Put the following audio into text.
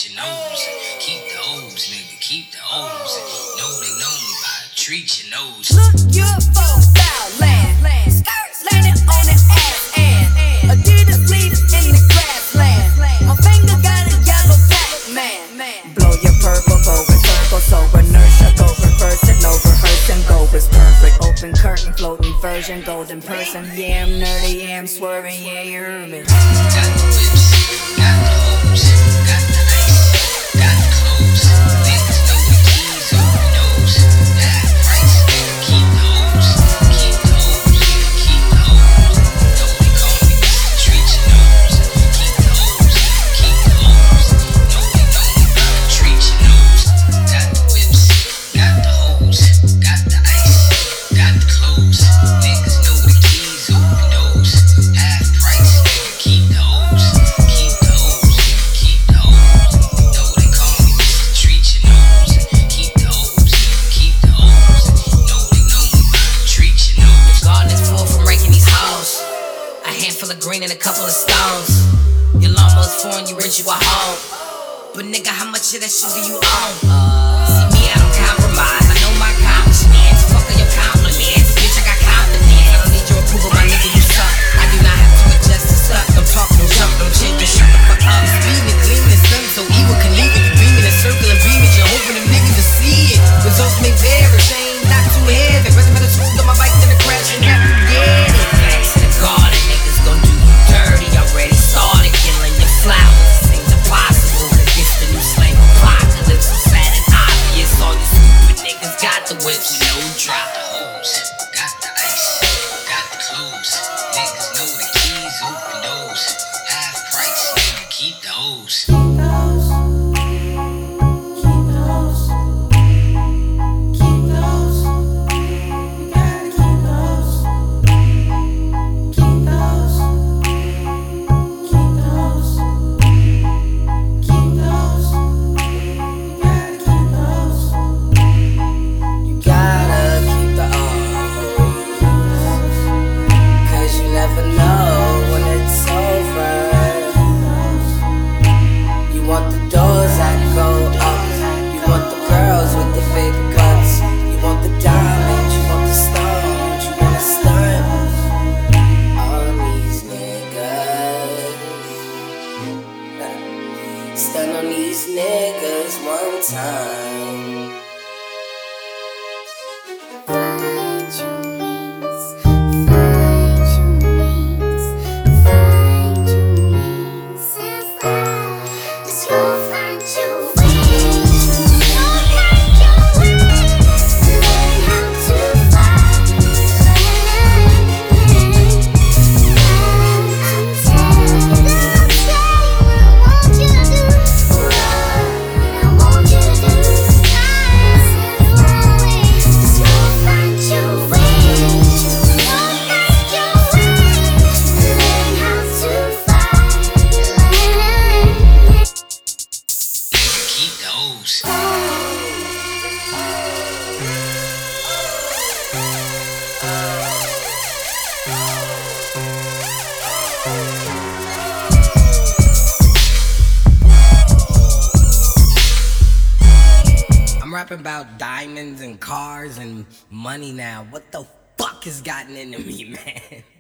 your nose. Keep the O's, nigga, keep the O's. Know they know me by treat your nose. Look, you're for style, land. Skirts landing on the ass, and Adidas sleeves in the grassland. My finger got a yellow black man. Blow your purple, go in circle, so inertia, go reversing, no rehearsing, go is perfect. Open curtain, floating version, golden person. Yeah, I'm nerdy, yeah, I'm swerving, yeah, you heard me. Got the whips, got the hoes, got the ice, got the clothes. Niggas know the keys on the nose. Half price, nigga, keep the hoes, keep the hoes, keep the hoes. Know they call me Mr. Treat Your Nose. Keep the hoes, keep the hoes. Know they know me by treat your nose. Got the whips, got the hoes, got the ice, got the clothes. Niggas know the keys on the nose. Half price, nigga, keep the hoes, keep the hoes, keep the hoes. Know they call me Mr. Treat Your Nose. Keep the hoes, keep the hoes. Know they know me by treat your nose. Garden is full from raking these hoes. A handful of green and a couple of stones. Your lawnmower's foreign, you rich, you a hoe. But nigga, how much of that shit do you own? See me, I don't compromise. I know my accomplishments. Fuck all your compliments. Bitch, I got confidence. I don't need your approval, my nigga, you suck. I do not have to adjust to suck. Don't talk, don't jump, don't chill, just shut the fuck up. Beaming, gleaming, the sun so evil, Knievel. You beaming, a circle and beaming. You're hoping them niggas to see it. Results may vary, shame, not too heavy. Rather better to on my bike than a crash and have to get it. Thanks to the garden, niggas gon' do you dirty. Already started killing your flowers. Things impossible. It's the new slang apocalypse. So sad and obvious. All you stupid niggas got the whips with no drop. Got the hoes, got the ice, got the clothes. Niggas know the keys, open doors. Half price, nigga, keep the hoes. You gotta keep the O's, 'cause you never know when it's over. You want the doors that go up. You want the girls with the big butts. You want the diamonds, you want the stones. You wanna stunt on these niggas. Stun on these niggas one time. Find your wings, find your wings, find your wings and fly. Just go find your wings, go find your wings, learn how to fly. I'm telling you what I want you to do. What I want you to do. Skies and fly away. Just go find your wings, go find your wings, learn how to fly. Nigga, keep the hoes. I'm rapping about diamonds and cars and money now. What the fuck has gotten into me, man?